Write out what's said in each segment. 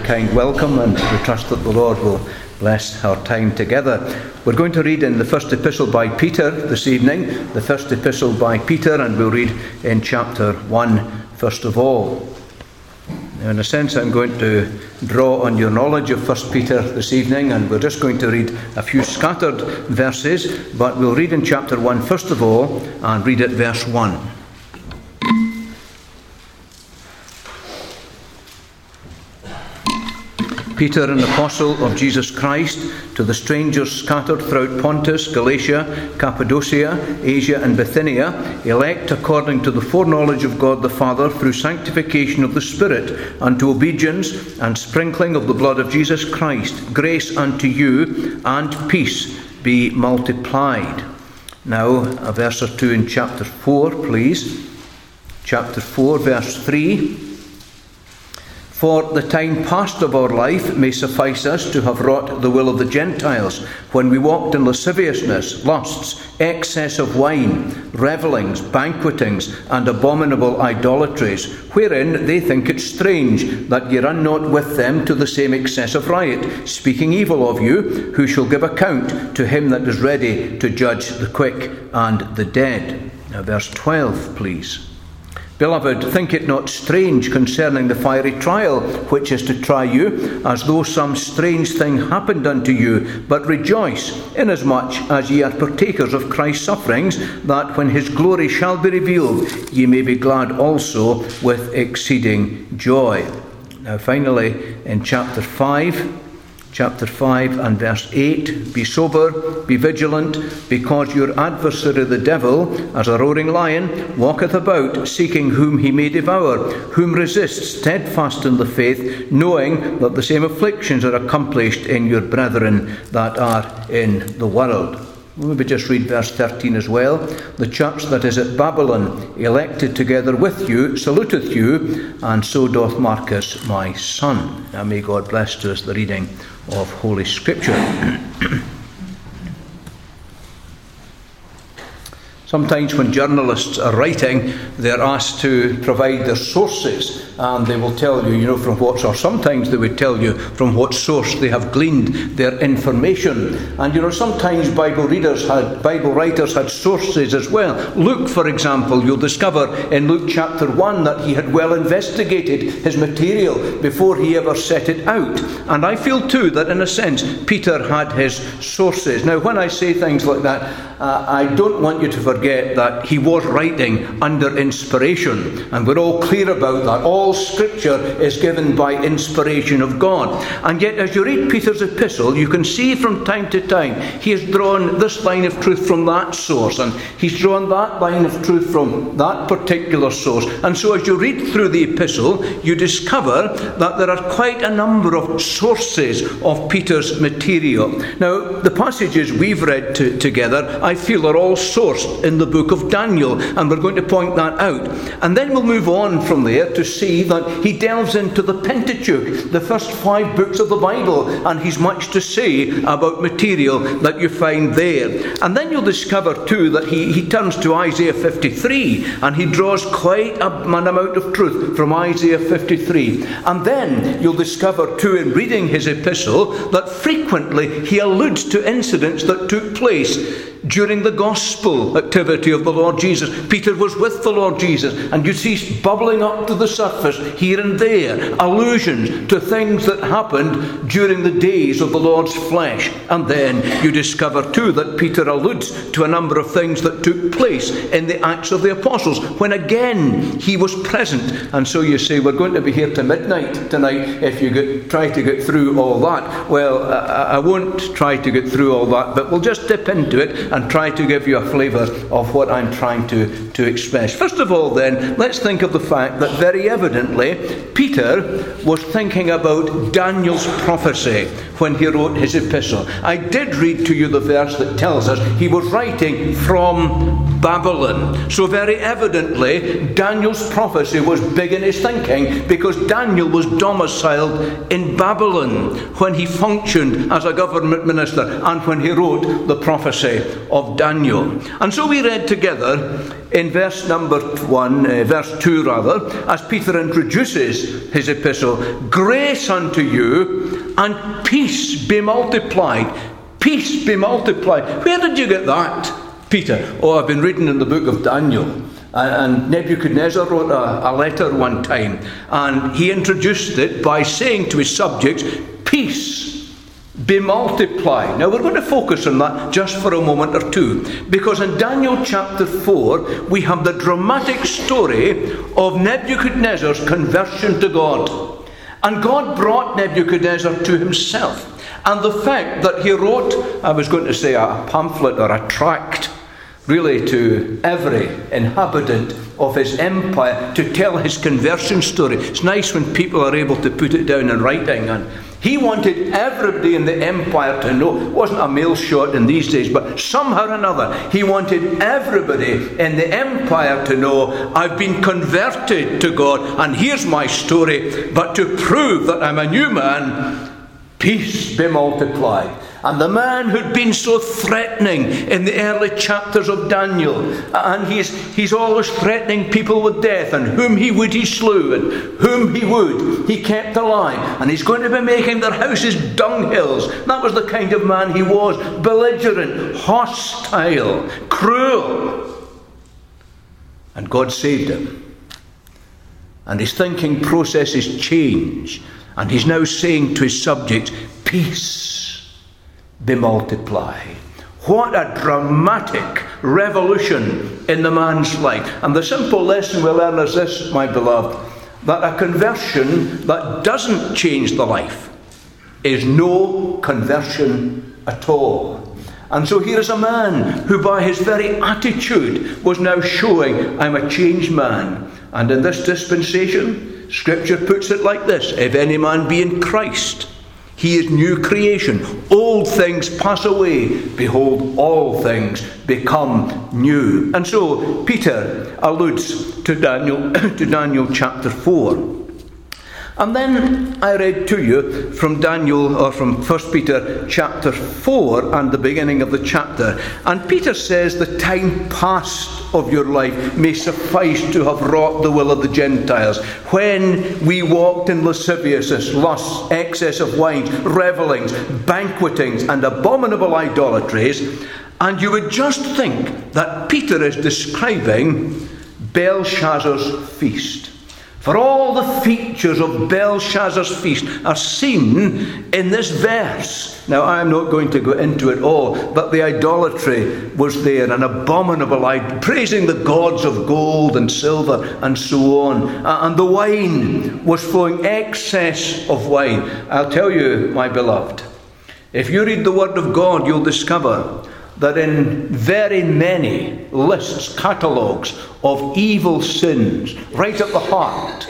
kind welcome, and we trust that the Lord will bless our time together. We're going to read in the first epistle by Peter this evening, the first epistle by Peter, and we'll read in chapter 1 first of all. Now, in a sense, I'm going to draw on your knowledge of 1 Peter this evening, and we're just going to read a few scattered verses, but we'll read in chapter 1 first of all, and read at verse 1. Peter, an apostle of Jesus Christ, to the strangers scattered throughout Pontus, Galatia, Cappadocia, Asia and Bithynia, elect according to the foreknowledge of God the Father through sanctification of the Spirit, unto obedience and sprinkling of the blood of Jesus Christ, grace unto you and peace be multiplied. Now, a verse or two in chapter 4, please. Chapter 4, verse 3. For the time past of our life may suffice us to have wrought the will of the Gentiles, when we walked in lasciviousness, lusts, excess of wine, revellings, banquetings, and abominable idolatries, wherein they think it strange that ye run not with them to the same excess of riot, speaking evil of you, who shall give account to him that is ready to judge the quick and the dead. Now verse 12, please. Beloved, think it not strange concerning the fiery trial which is to try you, as though some strange thing happened unto you, but rejoice, inasmuch as ye are partakers of Christ's sufferings, that when his glory shall be revealed, ye may be glad also with exceeding joy. Now finally, in chapter 5 and verse 8, be sober, be vigilant, because your adversary the devil, as a roaring lion, walketh about, seeking whom he may devour, whom resist steadfast in the faith, knowing that the same afflictions are accomplished in your brethren that are in the world. We'll maybe just read verse 13 as well. The church that is at Babylon, elected together with you, saluteth you, and so doth Marcus my son. Now may God bless to us the reading of Holy Scripture. Sometimes when journalists are writing, they're asked to provide their sources, and they will tell you, from what, or sometimes they would tell you from what source they have gleaned their information. And sometimes Bible writers had sources as well. Luke, for example, you'll discover in Luke chapter 1 that he had well investigated his material before he ever set it out. And I feel too that in a sense Peter had his sources. Now when I say things like that, I don't want you to forget that he was writing under inspiration, and we're all clear about that. All Scripture is given by inspiration of God. And yet as you read Peter's epistle, you can see from time to time he has drawn this line of truth from that source, and he's drawn that line of truth from that particular source. And so as you read through the epistle, you discover that there are quite a number of sources of Peter's material. Now, the passages we've read together, I feel, are all sourced in the book of Daniel, and we're going to point that out. And then we'll move on from there to see that he delves into the Pentateuch, the first 5 books of the Bible, and he's much to say about material that you find there. And then you'll discover too that he turns to Isaiah 53, and he draws quite an amount of truth from Isaiah 53. And then you'll discover too, in reading his epistle, that frequently he alludes to incidents that took place during the gospel activity of the Lord Jesus. Peter was with the Lord Jesus, and you see bubbling up to the surface here and there allusions to things that happened during the days of the Lord's flesh. And then you discover too that Peter alludes to a number of things that took place in the Acts of the Apostles, when again he was present. And so you say, we're going to be here to midnight tonight if you try to get through all that. Well, I won't try to get through all that, but we'll just dip into it and try to give you a flavour of what I'm trying to express. First of all then, let's think of the fact that very evidently Peter was thinking about Daniel's prophecy when he wrote his epistle. I did read to you the verse that tells us he was writing from Babylon. So very evidently, Daniel's prophecy was big in his thinking, because Daniel was domiciled in Babylon when he functioned as a government minister and when he wrote the prophecy of Daniel. And so we read together in verse 2 as Peter introduces his epistle, "Grace unto you and peace be multiplied." Peace be multiplied. Where did you get that, Peter? Oh, I've been reading in the book of Daniel. And Nebuchadnezzar wrote a letter one time, and he introduced it by saying to his subjects, "Peace be multiplied." Now we're going to focus on that just for a moment or two, because in Daniel chapter 4 we have the dramatic story of Nebuchadnezzar's conversion to God. And God brought Nebuchadnezzar to himself. And the fact that he wrote, I was going to say a pamphlet or a tract, really to every inhabitant of his empire to tell his conversion story. It's nice when people are able to put it down in writing. And he wanted everybody in the empire to know. It wasn't a mail shot in these days, but somehow or another he wanted everybody in the empire to know, I've been converted to God and here's my story. But to prove that I'm a new man, peace be multiplied. And the man who'd been so threatening in the early chapters of Daniel, and he's always threatening people with death, and whom he would he slew, and whom he would he kept alive, and he's going to be making their houses dunghills. That was the kind of man he was, belligerent, hostile, cruel. And God saved him. And his thinking processes change. And he's now saying to his subjects, peace be multiplied. What a dramatic revolution in the man's life. And the simple lesson we learn is this, my beloved, that a conversion that doesn't change the life is no conversion at all. And so here is a man who by his very attitude was now showing, I'm a changed man. And in this dispensation, Scripture puts it like this: if any man be in Christ, he is new creation. Old things pass away. Behold, all things become new. And so Peter alludes to Daniel chapter 4. And then I read to you from Daniel, or from 1 Peter chapter 4 and the beginning of the chapter. And Peter says, the time past of your life may suffice to have wrought the will of the Gentiles, when we walked in lasciviousness, lust, excess of wine, revellings, banquetings, and abominable idolatries. And you would just think that Peter is describing Belshazzar's feast. For all the features of Belshazzar's feast are seen in this verse. Now, I'm not going to go into it all, but the idolatry was there, an abominable praising the gods of gold and silver and so on. And the wine was flowing, excess of wine. I'll tell you, my beloved, if you read the Word of God, you'll discover that in very many lists, catalogues of evil sins, right at the heart,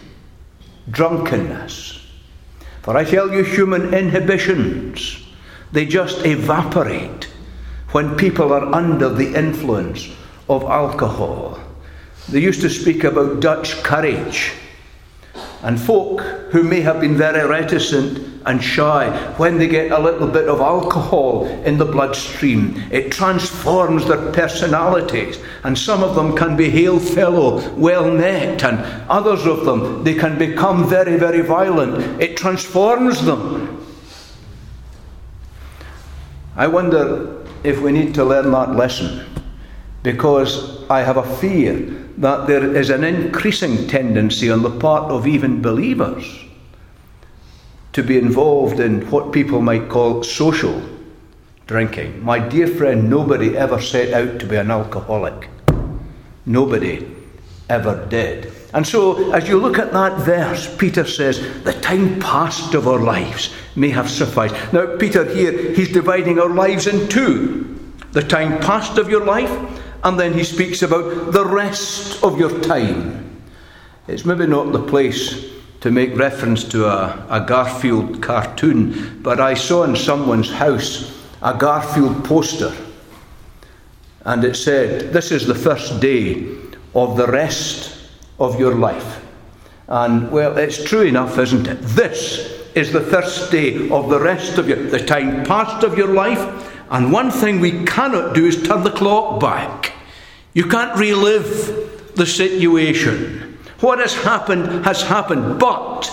drunkenness. For I tell you, human inhibitions, they just evaporate when people are under the influence of alcohol. They used to speak about Dutch courage. And folk who may have been very reticent and shy, when they get a little bit of alcohol in the bloodstream, it transforms their personalities. And some of them can be hail fellow, well-met, and others of them, they can become very, very violent. It transforms them. I wonder if we need to learn that lesson, because I have a fear that there is an increasing tendency on the part of even believers to be involved in what people might call social drinking. My dear friend, nobody ever set out to be an alcoholic. Nobody ever did. And so, as you look at that verse, Peter says, the time past of our lives may have sufficed. Now, Peter here, he's dividing our lives in two. The time past of your life, and then he speaks about the rest of your time. It's maybe not the place to make reference to a Garfield cartoon, but I saw in someone's house a Garfield poster. And it said, this is the first day of the rest of your life. And, well, it's true enough, isn't it? This is the first day of the rest of the time past of your life. And one thing we cannot do is turn the clock back. You can't relive the situation. What has happened. But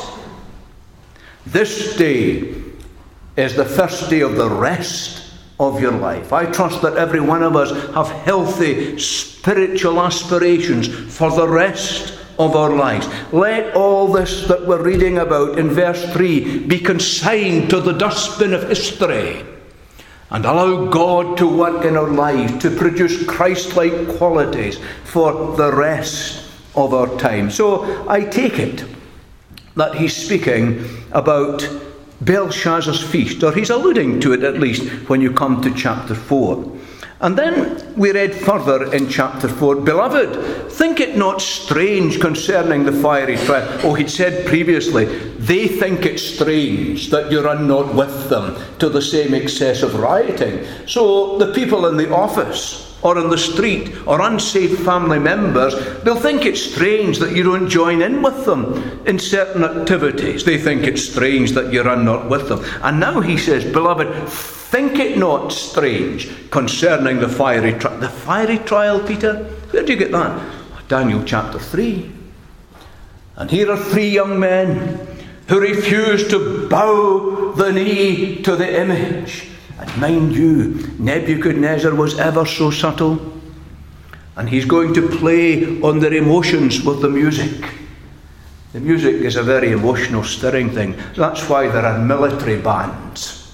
this day is the first day of the rest of your life. I trust that every one of us have healthy spiritual aspirations for the rest of our lives. Let all this that we're reading about in verse 3 be consigned to the dustbin of history, and allow God to work in our lives to produce Christ-like qualities for the rest of our time. So I take it that he's speaking about Belshazzar's feast, or he's alluding to it at least when you come to chapter 4. And then we read further in chapter 4, Beloved, think it not strange concerning the fiery trial. Oh, he'd said previously, they think it strange that you run not with them to the same excess of rioting. So the people in the office or in the street or unsaved family members, they'll think it's strange that you don't join in with them in certain activities. They think it's strange that you run not with them. And now he says, Beloved, think it not strange concerning the fiery trial. The fiery trial, Peter? Where do you get that? Daniel chapter 3. And here are 3 young men who refuse to bow the knee to the image. And mind you, Nebuchadnezzar was ever so subtle. And he's going to play on their emotions with the music. The music is a very emotional, stirring thing. That's why there are military bands.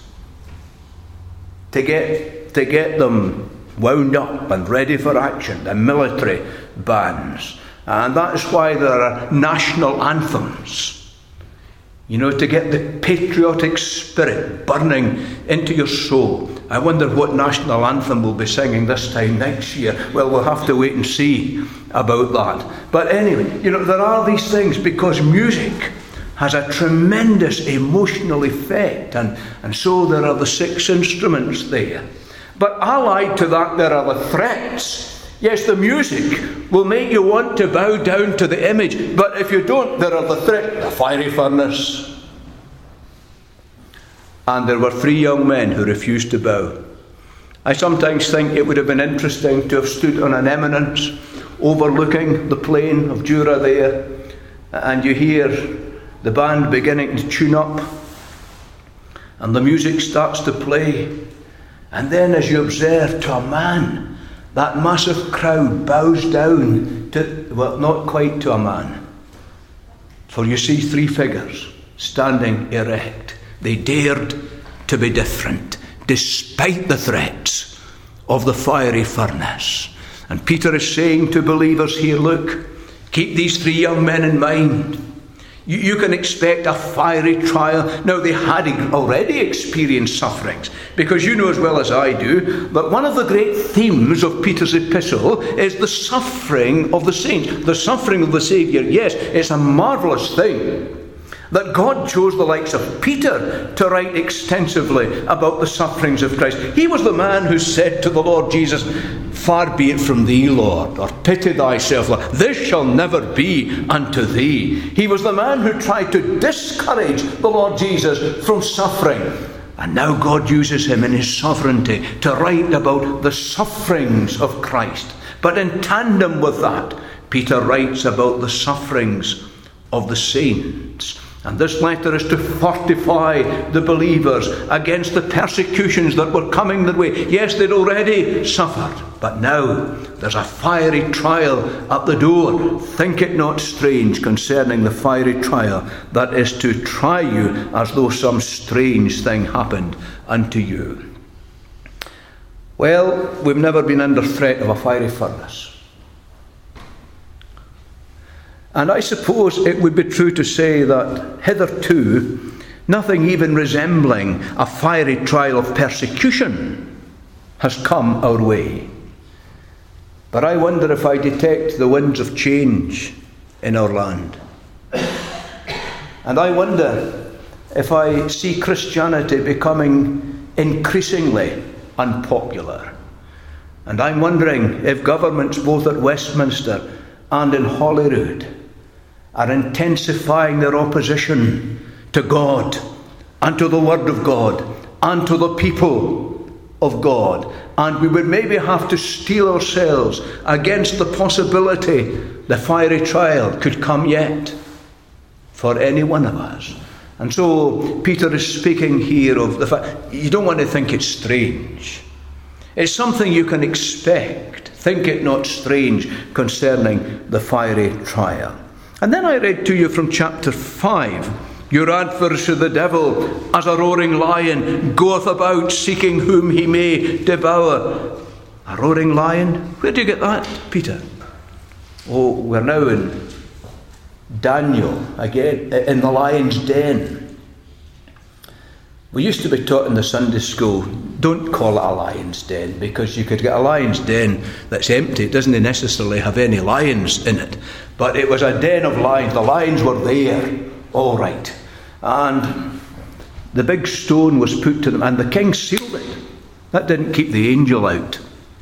To get them wound up and ready for action, the military bands. And that is why there are national anthems. You know, to get the patriotic spirit burning into your soul. I wonder what national anthem we'll be singing this time next year. Well, we'll have to wait and see about that. But anyway, you know, there are these things because music has a tremendous emotional effect. And so there are the 6 instruments there. But allied to that, there are the threats. Yes, the music will make you want to bow down to the image, but if you don't, there are the threat, the fiery furnace. And there were 3 young men who refused to bow. I sometimes think it would have been interesting to have stood on an eminence overlooking the plain of Dura there, and you hear the band beginning to tune up, and the music starts to play, and then as you observe to a man, that massive crowd bows down to, well, not quite to a man. For you see 3 figures standing erect. They dared to be different, despite the threats of the fiery furnace. And Peter is saying to believers here, look, keep these 3 young men in mind. You can expect a fiery trial. Now, they had already experienced sufferings, because you know as well as I do that one of the great themes of Peter's epistle is the suffering of the saints. The suffering of the Saviour, yes, it's a marvellous thing that God chose the likes of Peter to write extensively about the sufferings of Christ. He was the man who said to the Lord Jesus, Far be it from thee, Lord, or pity thyself, Lord. This shall never be unto thee. He was the man who tried to discourage the Lord Jesus from suffering. And now God uses him in his sovereignty to write about the sufferings of Christ. But in tandem with that, Peter writes about the sufferings of the saints. And this letter is to fortify the believers against the persecutions that were coming their way. Yes, they'd already suffered, but now there's a fiery trial at the door. Think it not strange concerning the fiery trial that is to try you as though some strange thing happened unto you. Well, we've never been under threat of a fiery furnace. And I suppose it would be true to say that hitherto, nothing even resembling a fiery trial of persecution has come our way. But I wonder if I detect the winds of change in our land. And I wonder if I see Christianity becoming increasingly unpopular. And I'm wondering if governments both at Westminster and in Holyrood are intensifying their opposition to God and to the Word of God and to the people of God. And we would maybe have to steel ourselves against the possibility the fiery trial could come yet for any one of us. And so Peter is speaking here of the fact, you don't want to think it's strange. It's something you can expect. Think it not strange concerning the fiery trial. And then I read to you from chapter 5, your adversary the devil, as a roaring lion, goeth about seeking whom he may devour. A roaring lion? Where do you get that, Peter? Oh, we're now in Daniel, again, in the lion's den. We used to be taught in the Sunday school, don't call it a lion's den, because you could get a lion's den that's empty. It doesn't necessarily have any lions in it. But it was a den of lions. The lions were there, all right. And the big stone was put to them, and the king sealed it. That didn't keep the angel out.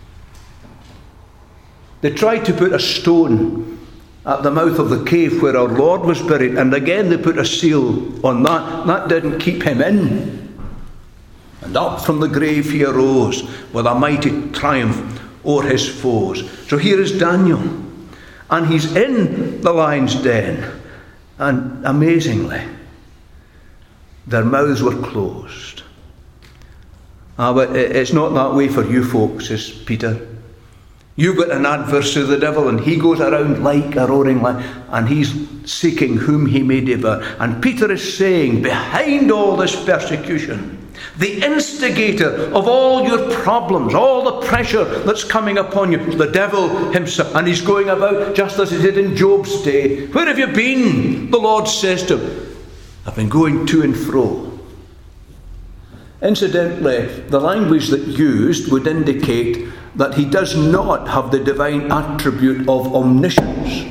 They tried to put a stone at the mouth of the cave where our Lord was buried, and again they put a seal on that. That didn't keep him in. And up from the grave he arose with a mighty triumph o'er his foes. So here is Daniel, and he's in the lion's den, and amazingly, their mouths were closed. But it's not that way for you folks, says Peter. You've got an adversary, the devil, and he goes around like a roaring lion, and he's seeking whom he may devour. And Peter is saying, behind all this persecution, the instigator of all your problems, all the pressure that's coming upon you, the devil himself. And he's going about just as he did in Job's day. Where have you been? The Lord says to him, I've been going to and fro. Incidentally, the language that used would indicate that he does not have the divine attribute of omniscience.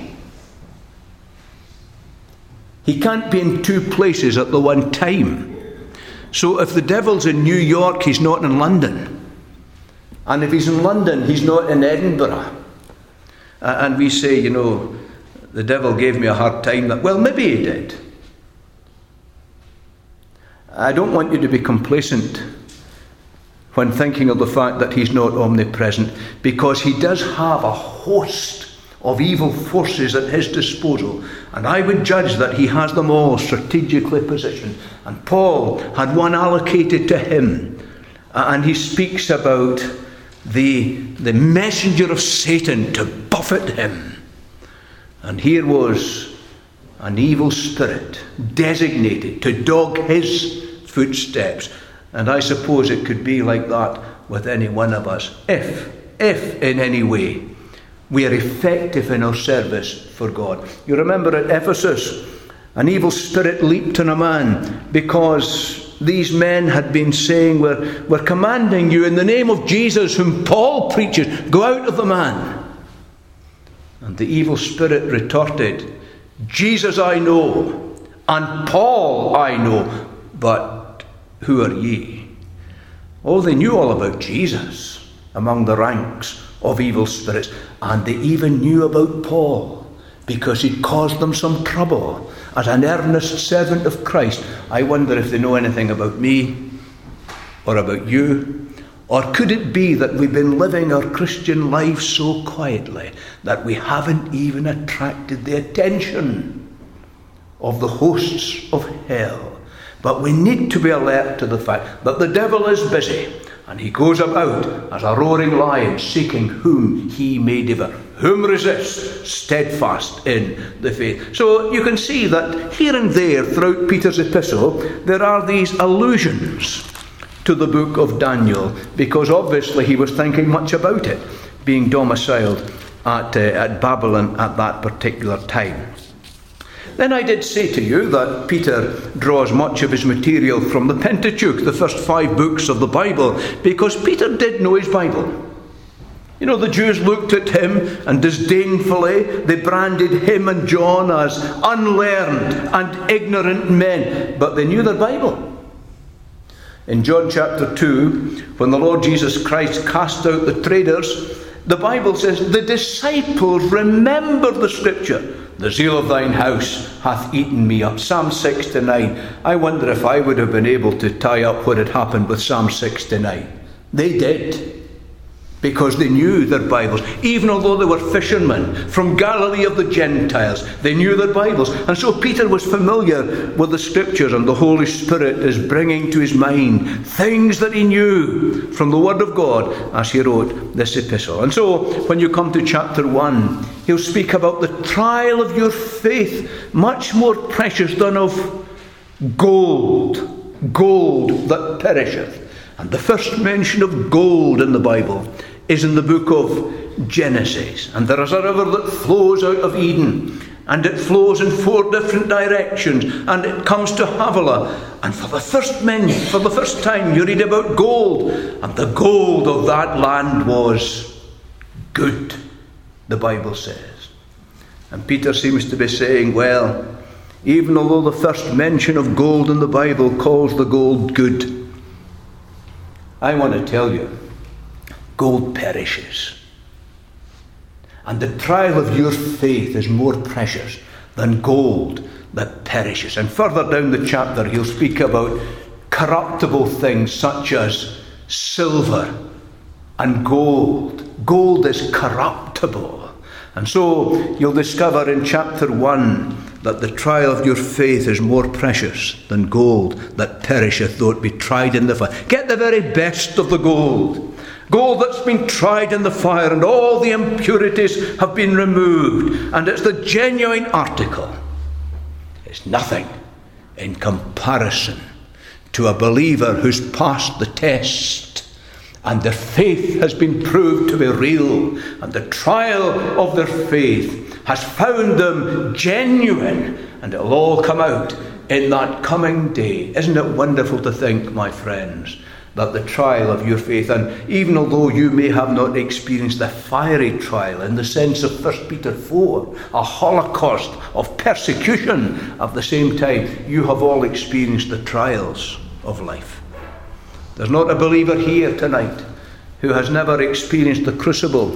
He can't be in two places at the one time. So if the devil's in New York, he's not in London. And if he's in London, he's not in Edinburgh. And we say, you know, the devil gave me a hard time. Well, maybe he did. I don't want you to be complacent when thinking of the fact that he's not omnipresent, because he does have a host of evil forces at his disposal, and I would judge that he has them all strategically positioned. And Paul had one allocated to him, and he speaks about the messenger of Satan to buffet him. And here was an evil spirit designated to dog his footsteps. And I suppose it could be like that with any one of us, if in any way we are effective in our service for God. You remember at Ephesus, an evil spirit leaped on a man because these men had been saying, we're commanding you in the name of Jesus, whom Paul preaches, go out of the man. And the evil spirit retorted, Jesus I know, and Paul I know, but who are ye? Oh, they knew all about Jesus among the ranks of evil spirits, and they even knew about Paul because he caused them some trouble as an earnest servant of Christ. I wonder if they know anything about me or about you. Or could it be that we've been living our Christian life so quietly that we haven't even attracted the attention of the hosts of hell? But we need to be alert to the fact that the devil is busy, and he goes about as a roaring lion seeking whom he may devour. Whom resist, steadfast in the faith. So you can see that here and there throughout Peter's epistle, there are these allusions to the book of Daniel, because obviously he was thinking much about it, being domiciled at Babylon at that particular time. Then I did say to you that Peter draws much of his material from the Pentateuch, the first 5 books of the Bible, because Peter did know his Bible. You know, the Jews looked at him and disdainfully they branded him and John as unlearned and ignorant men, but they knew their Bible. In John chapter 2, when the Lord Jesus Christ cast out the traders, the Bible says, the disciples remembered the scripture. The zeal of thine house hath eaten me up. Psalm 69. I wonder if I would have been able to tie up what had happened with Psalm 69. They did. Because they knew their Bibles. Even although they were fishermen from Galilee of the Gentiles, they knew their Bibles. And so Peter was familiar with the scriptures, and the Holy Spirit is bringing to his mind things that he knew from the Word of God as he wrote this epistle. And so when you come to chapter 1, he'll speak about the trial of your faith, much more precious than of gold that perisheth. And the first mention of gold in the Bible is in the book of Genesis. And there is a river that flows out of Eden, and it flows in 4 different directions, and it comes to Havilah. And for the first time you read about gold, and the gold of that land was good, the Bible says. And Peter seems to be saying, well, even although the first mention of gold in the Bible calls the gold good, I want to tell you, gold perishes. And the trial of your faith is more precious than gold that perishes. And further down the chapter, he'll speak about corruptible things such as silver and gold. Gold is corruptible. And so you'll discover in chapter 1 that the trial of your faith is more precious than gold that perisheth, though it be tried in the fire. Get the very best of the gold. Gold that's been tried in the fire, and all the impurities have been removed, and it's the genuine article. It's nothing in comparison to a believer who's passed the test, and their faith has been proved to be real, and the trial of their faith has found them genuine, and it'll all come out in that coming day. Isn't it wonderful to think, my friends, that the trial of your faith, and even although you may have not experienced the fiery trial in the sense of 1 Peter 4, a holocaust of persecution, at the same time you have all experienced the trials of life. There's not a believer here tonight who has never experienced the crucible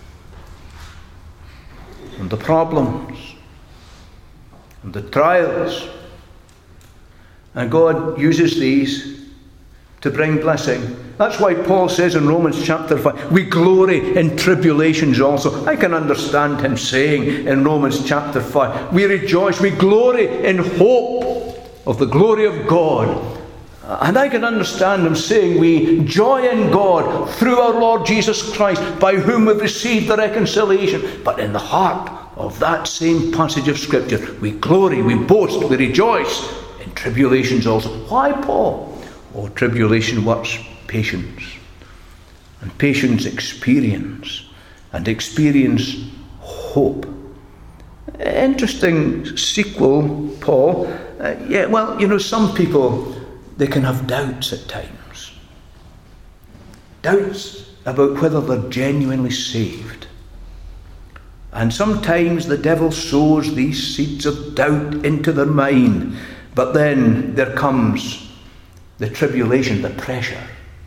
and the problems and the trials. And God uses these to bring blessing. That's why Paul says in Romans chapter 5, we glory in tribulations also. I can understand him saying in Romans chapter 5, we rejoice, we glory in hope of the glory of God. And I can understand him saying we joy in God through our Lord Jesus Christ, by whom we've received the reconciliation. But in the heart of that same passage of Scripture, we glory, we boast, we rejoice in tribulations also. Why, Paul? Oh, tribulation works patience, and patience experience, and experience hope. Interesting sequel, Paul. Some people, they can have doubts at times. Doubts about whether they're genuinely saved. And sometimes the devil sows these seeds of doubt into their mind. But then there comes the tribulation, the pressure.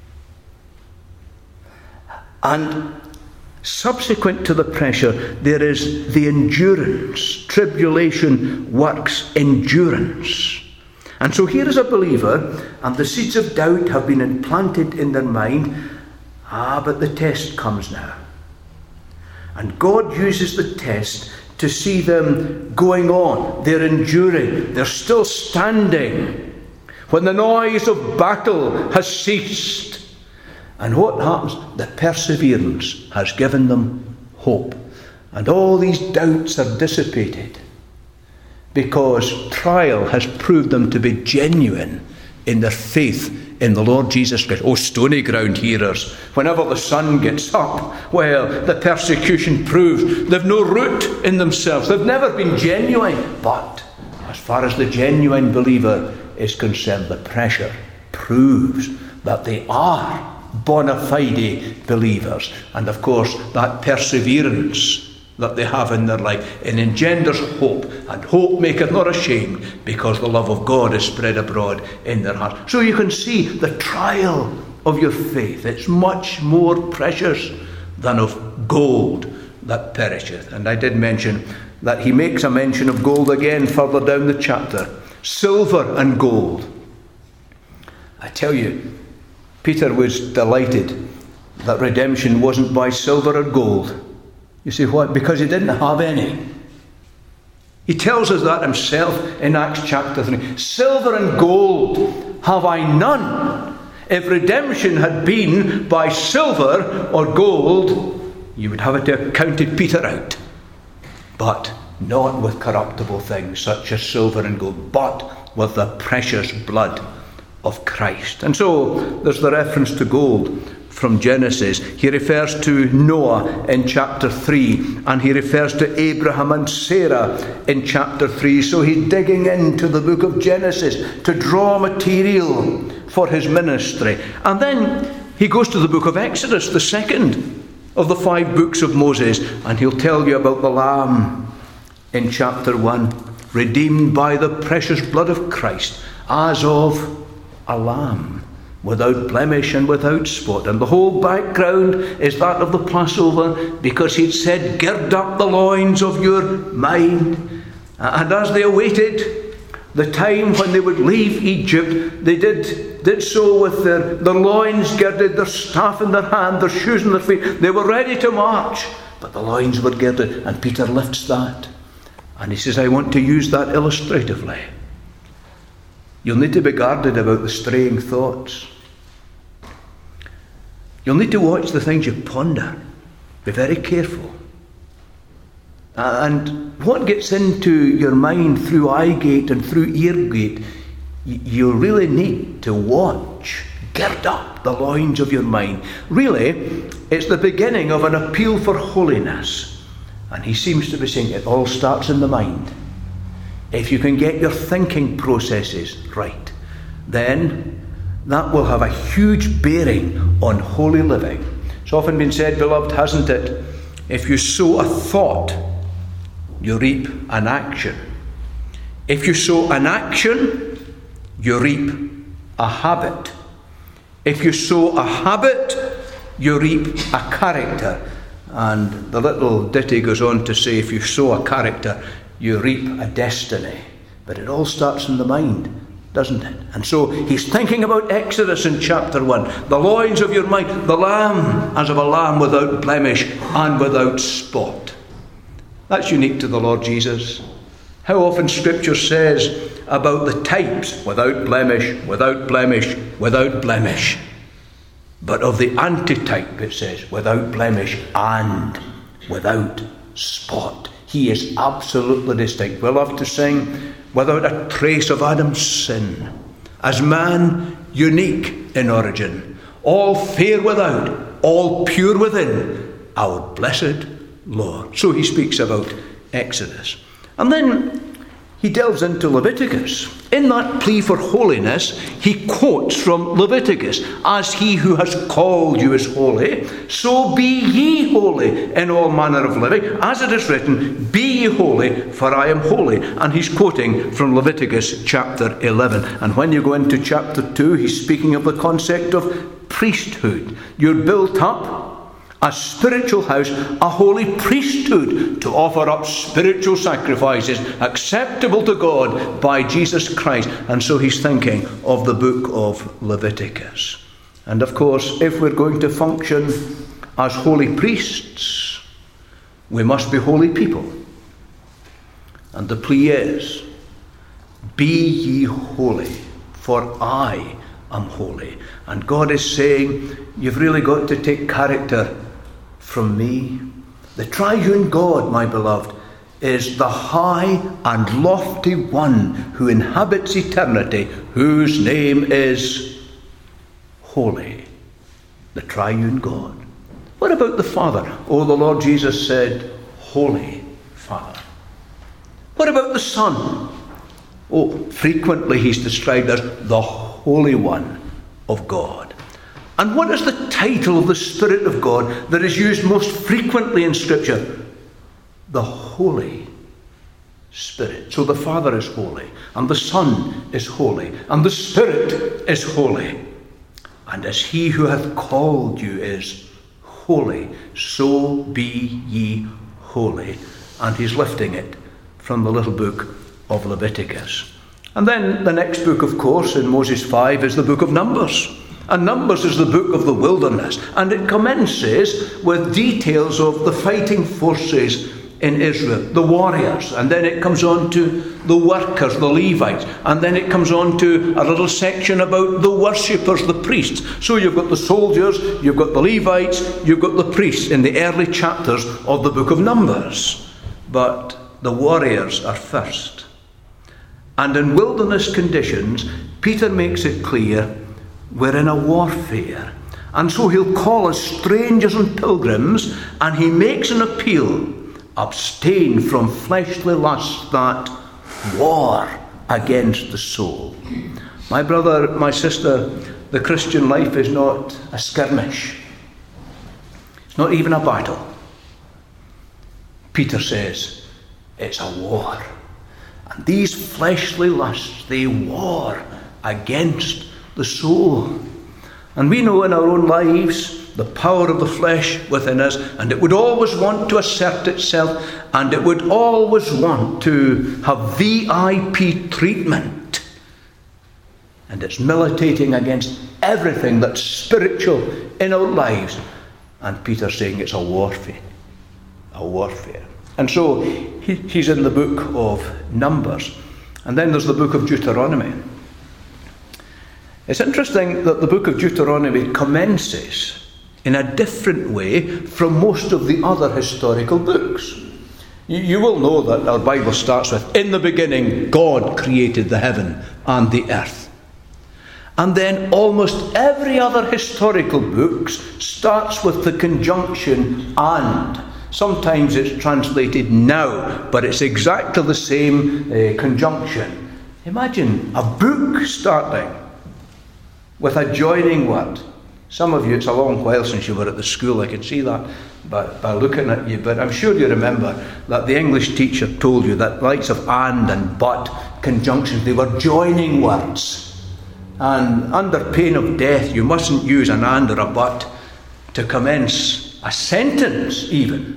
And subsequent to the pressure, there is the endurance. Tribulation works endurance. And so here is a believer, and the seeds of doubt have been implanted in their mind. But the test comes now. And God uses the test to see them going on. They're enduring. They're still standing when the noise of battle has ceased. And what happens? The perseverance has given them hope. And all these doubts are dissipated because trial has proved them to be genuine in their faith in the Lord Jesus Christ. Oh, stony ground hearers, whenever the sun gets up, well, the persecution proves they've no root in themselves. They've never been genuine. But as far as the genuine believer is concerned, the pressure proves that they are bona fide believers. And of course, that perseverance that they have in their life. It engenders hope, and hope maketh not ashamed, because the love of God is spread abroad in their hearts. So you can see the trial of your faith. It's much more precious than of gold that perisheth. And I did mention that he makes a mention of gold again further down the chapter. Silver and gold. I tell you, Peter was delighted that redemption wasn't by silver or gold. You see what? Because he didn't have any. He tells us that himself in Acts chapter 3. Silver and gold have I none. If redemption had been by silver or gold, you would have it to have counted Peter out. But not with corruptible things such as silver and gold, but with the precious blood of Christ. And so there's the reference to gold from Genesis. He refers to Noah in chapter 3, and he refers to Abraham and Sarah in chapter 3. So he's digging into the book of Genesis to draw material for his ministry. And then he goes to the book of Exodus, the second of the 5 books of Moses, and he'll tell you about the Lamb in chapter 1, redeemed by the precious blood of Christ, as of a lamb, without blemish and without spot. And the whole background is that of the Passover, because he'd said, gird up the loins of your mind. And as they awaited the time when they would leave Egypt, they did so with their loins girded, their staff in their hand, their shoes in their feet. They were ready to march, but the loins were girded. And Peter lifts that, and he says, I want to use that illustratively. You'll need to be guarded about the straying thoughts. You'll need to watch the things you ponder. Be very careful. And what gets into your mind through eye gate and through ear gate, you really need to watch. Gird up the loins of your mind. Really, it's the beginning of an appeal for holiness. And he seems to be saying it all starts in the mind. If you can get your thinking processes right, then that will have a huge bearing on holy living. It's often been said, beloved, hasn't it? If you sow a thought, you reap an action. If you sow an action, you reap a habit. If you sow a habit, you reap a character. And the little ditty goes on to say, if you sow a character, you reap a destiny. But it all starts in the mind, doesn't it? And so he's thinking about Exodus in chapter 1. The loins of your mind, the lamb, as of a lamb without blemish and without spot. That's unique to the Lord Jesus. How often Scripture says about the types, without blemish, without blemish, without blemish. But of the antitype, it says, without blemish and without spot. He is absolutely distinct. We love to sing, without a trace of Adam's sin. As man, unique in origin. All fair without, all pure within, our blessed Lord. So he speaks about Exodus. And then he delves into Leviticus. In that plea for holiness, he quotes from Leviticus. As he who has called you is holy, so be ye holy in all manner of living. As it is written, be ye holy, for I am holy. And he's quoting from Leviticus chapter 11. And when you go into chapter 2, he's speaking of the concept of priesthood. You're built up a spiritual house, a holy priesthood, to offer up spiritual sacrifices acceptable to God by Jesus Christ. And so he's thinking of the book of Leviticus. And of course, if we're going to function as holy priests, we must be holy people. And the plea is, be ye holy, for I am holy. And God is saying, you've really got to take character from me. The triune God, my beloved, is the high and lofty one who inhabits eternity, whose name is holy. The triune God. What about the Father? Oh, the Lord Jesus said, Holy Father. What about the Son? Oh, frequently he's described as the Holy One of God. And what is the title of the Spirit of God that is used most frequently in Scripture? the Holy Spirit. So the Father is holy, and the Son is holy, and the Spirit is holy. And as he who hath called you is holy, so be ye holy. And he's lifting it from the little book of Leviticus. And then the next book, of course, in Moses 5 is the book of Numbers. And Numbers is the book of the wilderness. And it commences with details of the fighting forces in Israel, the warriors. And then it comes on to the workers, the Levites. And then it comes on to a little section about the worshippers, the priests. So you've got the soldiers, you've got the Levites, you've got the priests in the early chapters of the book of Numbers. But the warriors are first. And in wilderness conditions, Peter makes it clear we're in a warfare. And so he'll call us strangers and pilgrims, and he makes an appeal: abstain from fleshly lusts that war against the soul. My brother, my sister, the Christian life is not a skirmish. It's not even a battle. Peter says it's a war. And these fleshly lusts, they war against the soul. And we know in our own lives the power of the flesh within us, and it would always want to assert itself, and it would always want to have VIP treatment. And it's militating against everything that's spiritual in our lives. And Peter's saying it's a warfare. A warfare. And so he's in the book of Numbers. And then there's the book of Deuteronomy. It's interesting that the book of Deuteronomy commences in a different way from most of the other historical books. You will know that our Bible starts with, in the beginning, God created the heaven and the earth. And then almost every other historical book starts with the conjunction and. Sometimes it's translated now, but it's exactly the same conjunction. Imagine a book starting with a joining word. Some of you, it's a long while since you were at the school, I can see that by looking at you, but I'm sure you remember that the English teacher told you that likes of and but conjunctions, they were joining words. And under pain of death, you mustn't use an and or a but to commence a sentence even,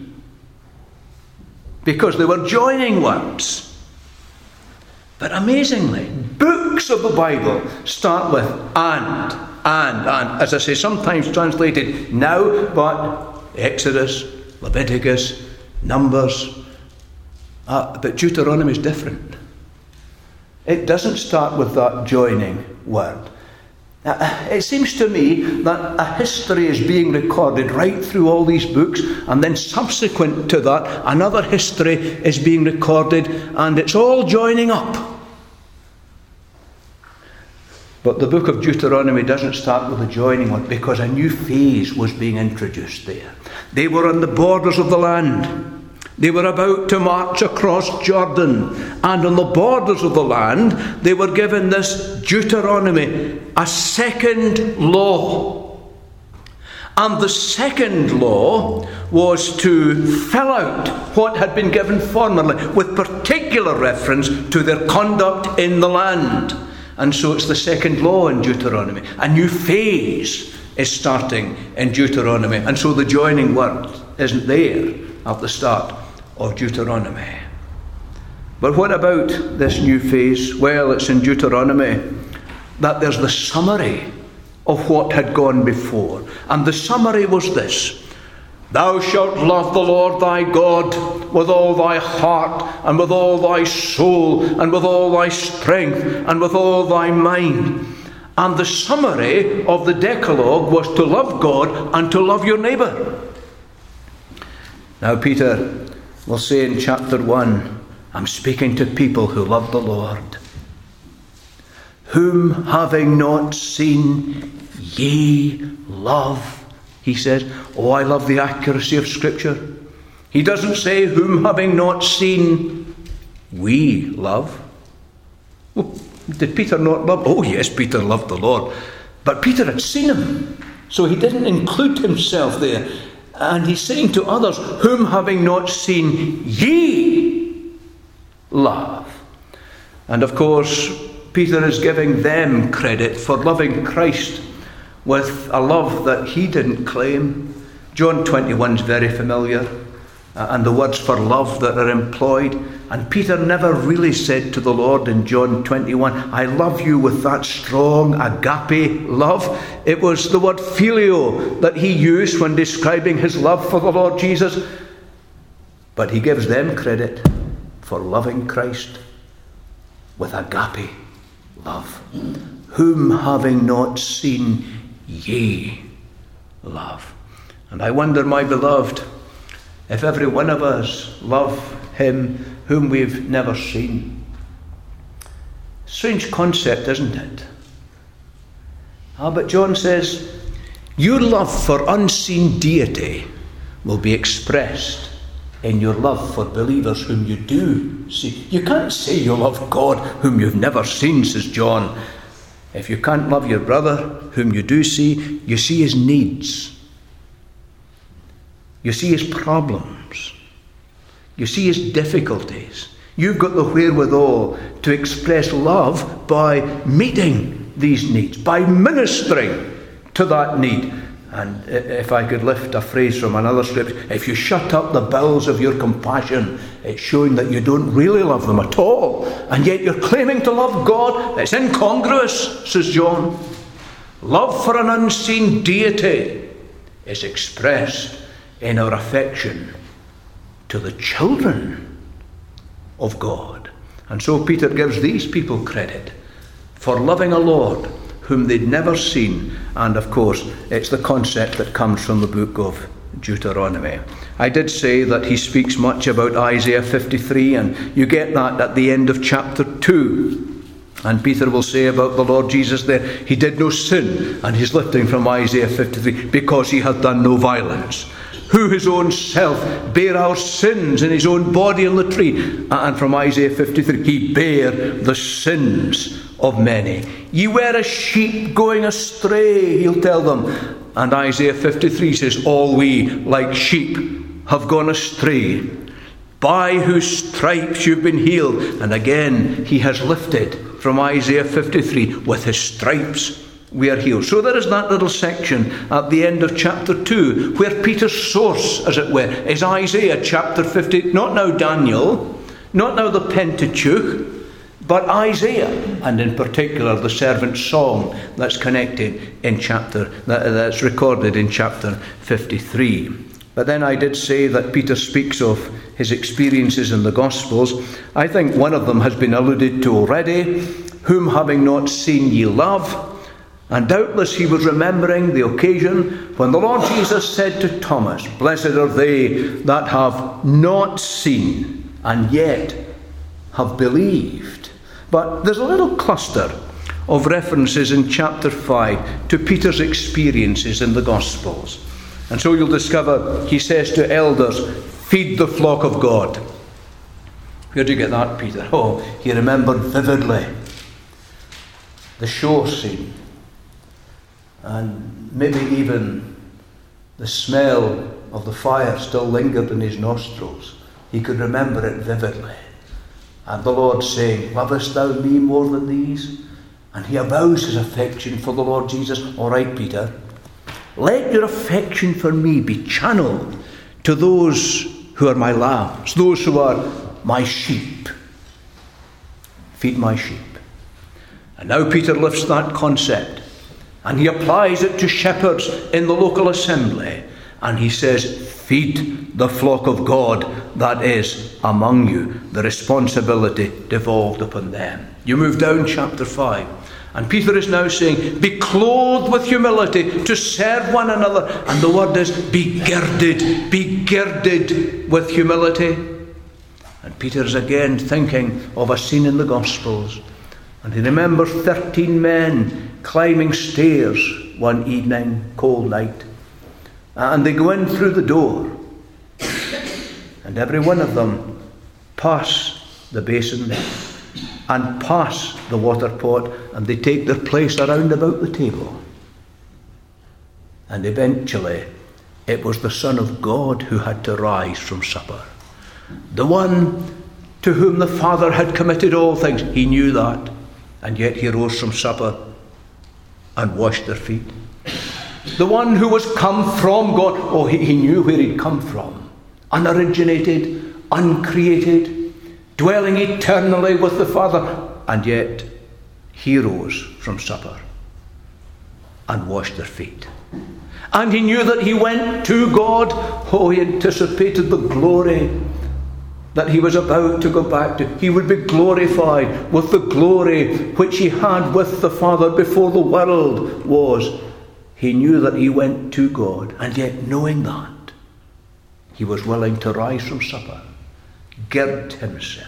because they were joining words. But amazingly, books of the Bible start with and, as I say, sometimes translated now, but Exodus, Leviticus, Numbers. But Deuteronomy is different. It doesn't start with that joining word. It seems to me that a history is being recorded right through all these books, and then subsequent to that, another history is being recorded, and it's all joining up. But the book of Deuteronomy doesn't start with a joining one, because a new phase was being introduced there. They were on the borders of the land. They were about to march across Jordan, and on the borders of the land they were given this Deuteronomy, a second law. And the second law was to fill out what had been given formerly, with particular reference to their conduct in the land. And so it's the second law in Deuteronomy. A new phase is starting in Deuteronomy, and so the joining word isn't there at the start of Deuteronomy. But what about this new phase? Well, it's in Deuteronomy that there's the summary of what had gone before. And the summary was this: Thou shalt love the Lord thy God with all thy heart, and with all thy soul, and with all thy strength, and with all thy mind. And the summary of the Decalogue was to love God and to love your neighbour. Now Peter will say in chapter 1, I'm speaking to people who love the Lord. Whom having not seen ye love, he says. Oh, I love the accuracy of Scripture. He doesn't say whom having not seen we love. Well, did Peter not love? Oh yes, Peter loved the Lord. But Peter had seen him, so he didn't include himself there. And he's saying to others, whom having not seen ye love. And of course, Peter is giving them credit for loving Christ with a love that he didn't claim. John 21 is very familiar, and the words for love that are employed. And Peter never really said to the Lord in John 21, I love you with that strong agape love. It was the word phileo that he used when describing his love for the Lord Jesus. But he gives them credit for loving Christ with agape love. Whom having not seen ye love. And I wonder, my beloved, if every one of us love him whom we've never seen. Strange concept, isn't it? But John says, your love for unseen deity will be expressed in your love for believers whom you do see. You can't say you love God whom you've never seen, says John. If you can't love your brother whom you do see, you see his needs. You see his problems. You see his difficulties. You've got the wherewithal to express love by meeting these needs, by ministering to that need. And if I could lift a phrase from another scripture, if you shut up the bowels of your compassion, it's showing that you don't really love them at all. And yet you're claiming to love God. It's incongruous, says John. Love for an unseen deity is expressed in our affection to the children of God. And so Peter gives these people credit for loving a Lord whom they'd never seen. And of course, it's the concept that comes from the book of Deuteronomy. I did say that he speaks much about Isaiah 53, and you get that at the end of chapter 2. And Peter will say about the Lord Jesus there, he did no sin, and he's lifting from Isaiah 53, because he had done no violence. Who his own self bare our sins in his own body on the tree. And from Isaiah 53, he bare the sins of many. Ye were as sheep going astray, he'll tell them. And Isaiah 53 says, all we like sheep have gone astray, by whose stripes you've been healed. And again, he has lifted from Isaiah 53, with his stripes we are healed. So there is that little section at the end of chapter 2, where Peter's source, as it were, is Isaiah chapter 50, not now Daniel, not now the Pentateuch, but Isaiah, and in particular the servant's song that's connected in that's recorded in chapter 53. But then I did say that Peter speaks of his experiences in the Gospels. I think one of them has been alluded to already, whom having not seen ye love. And doubtless he was remembering the occasion when the Lord Jesus said to Thomas, blessed are they that have not seen and yet have believed. But there's a little cluster of references in chapter 5 to Peter's experiences in the Gospels. And so you'll discover he says to elders, feed the flock of God. Where'd you get that, Peter? Oh, he remembered vividly the shore scene. And maybe even the smell of the fire still lingered in his nostrils. He could remember it vividly. And the Lord saying, lovest thou me more than these? And he avows his affection for the Lord Jesus. All right, Peter, let your affection for me be channeled to those who are my lambs, those who are my sheep. Feed my sheep. And now Peter lifts that concept and he applies it to shepherds in the local assembly. And he says, feed the flock of God that is among you. The responsibility devolved upon them. You move down chapter 5. And Peter is now saying, be clothed with humility to serve one another. And the word is, be girded with humility. And Peter is again thinking of a scene in the Gospels. And he remembers 13 men climbing stairs one evening, cold night. And they go in through the door. And every one of them pass the basin and pass the water pot, and they take their place around about the table. And eventually It was the Son of God who had to rise from supper. The one to whom the Father had committed all things. He knew that. And yet he rose from supper and washed their feet. The one who was come from God. Oh, he knew where he'd come from. Unoriginated, uncreated, dwelling eternally with the Father. And yet he rose from supper and washed their feet. And he knew that he went to God. Oh, he anticipated the glory that he was about to go back to. He would be glorified with the glory which he had with the Father before the world was. He knew that he went to God, and yet knowing that, he was willing to rise from supper, gird himself.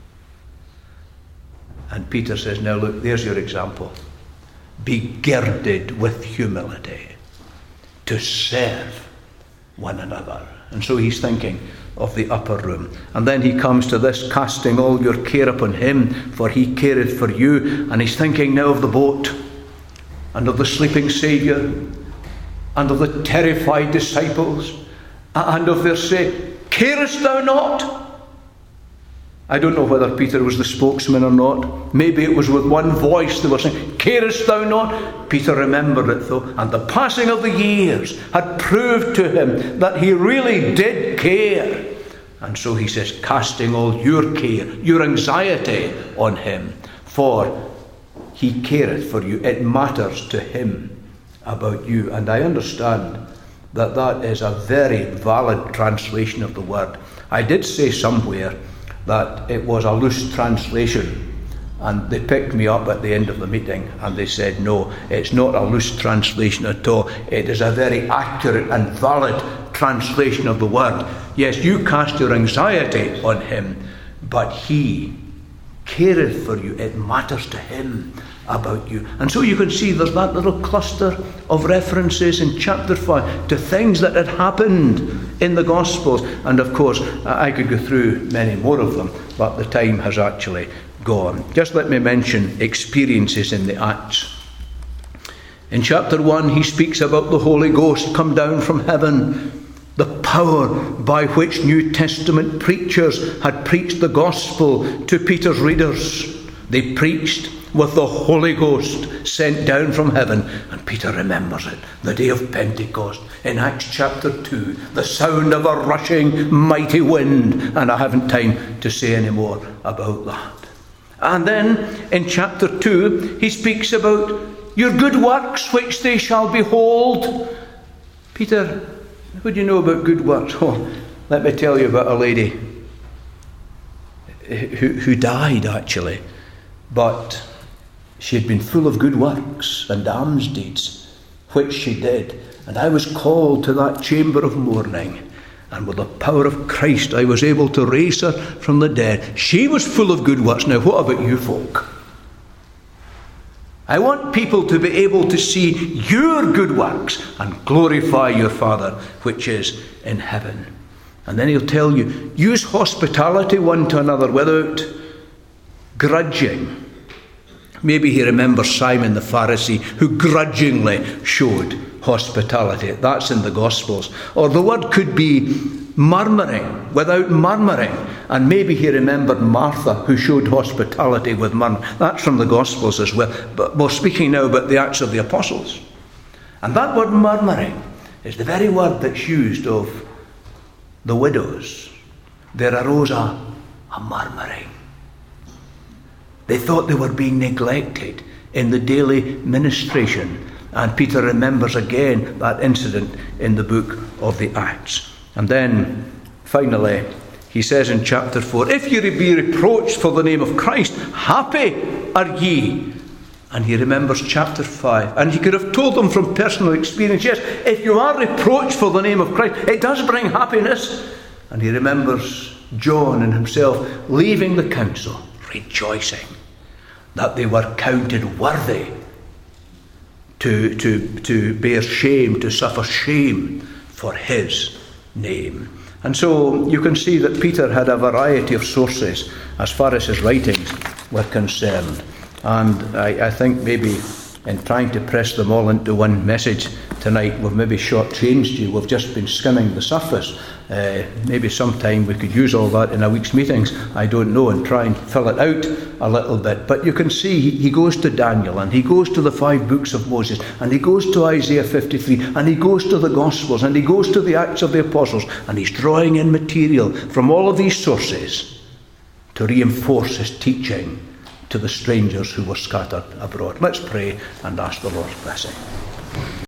And Peter says, now look, there's your example. Be girded with humility to serve one another. And so he's thinking of the upper room. And then he comes to this, casting all your care upon him, for he careth for you. And he's thinking now of the boat, and of the sleeping Saviour, and of the terrified disciples, and of their say, carest thou not? I don't know whether Peter was the spokesman or not. Maybe it was with one voice they were saying, carest thou not? Peter remembered it though, and the passing of the years had proved to him that he really did care. And so he says, casting all your care, your anxiety on him, for he careth for you. It matters to him about you. And I understand that that is a very valid translation of the word. I did say somewhere that it was a loose translation, and they picked me up at the end of the meeting and they said, no, it's not a loose translation at all. It is a very accurate and valid translation of the word. Yes, you cast your anxiety on him, but he careth for you. It matters to him about you. And so you can see there's that little cluster of references in chapter 5 to things that had happened in the Gospels. And of course, I could go through many more of them, but the time has actually gone. Just let me mention experiences in the Acts. In chapter 1, he speaks about the Holy Ghost come down from heaven, the power by which New Testament preachers had preached the gospel to Peter's readers. They preached with the Holy Ghost sent down from heaven. And Peter remembers it, the day of Pentecost in Acts chapter 2, the sound of a rushing mighty wind. And I haven't time to say any more about that. And then in chapter 2, he speaks about your good works which they shall behold. Peter, what do you know about good works? Oh, let me tell you about a lady who died actually, but she had been full of good works and alms deeds, which she did. And I was called to that chamber of mourning, and with the power of Christ I was able to raise her from the dead. She was full of good works. Now what about you folk? I want people to be able to see your good works and glorify your Father which is in heaven. And then he'll tell you, use hospitality one to another without grudging. Maybe he remembers Simon the Pharisee who grudgingly showed hospitality. That's in the Gospels. Or the word could be murmuring, without murmuring. And maybe he remembered Martha who showed hospitality with murmuring. That's from the Gospels as well. But we're speaking now about the Acts of the Apostles. And that word murmuring is the very word that's used of the widows. There arose a murmuring. They thought they were being neglected in the daily ministration. And Peter remembers again that incident in the book of the Acts. And then, finally, he says in chapter 4, if ye be reproached for the name of Christ, happy are ye. And he remembers chapter 5. And he could have told them from personal experience, yes, if you are reproached for the name of Christ, it does bring happiness. And he remembers John and himself leaving the council, rejoicing that they were counted worthy to bear shame, to suffer shame for his name. And so you can see that Peter had a variety of sources as far as his writings were concerned. And I think maybe in trying to press them all into one message tonight. We've maybe shortchanged you. We've just been skimming the surface. Maybe sometime we could use all that in a week's meetings, I don't know, and try and fill it out a little bit. But you can see he goes to Daniel, and he goes to the 5 books of Moses, and he goes to Isaiah 53, and he goes to the Gospels, and he goes to the Acts of the Apostles, and he's drawing in material from all of these sources to reinforce his teaching to the strangers who were scattered abroad. Let's pray and ask the Lord's blessing.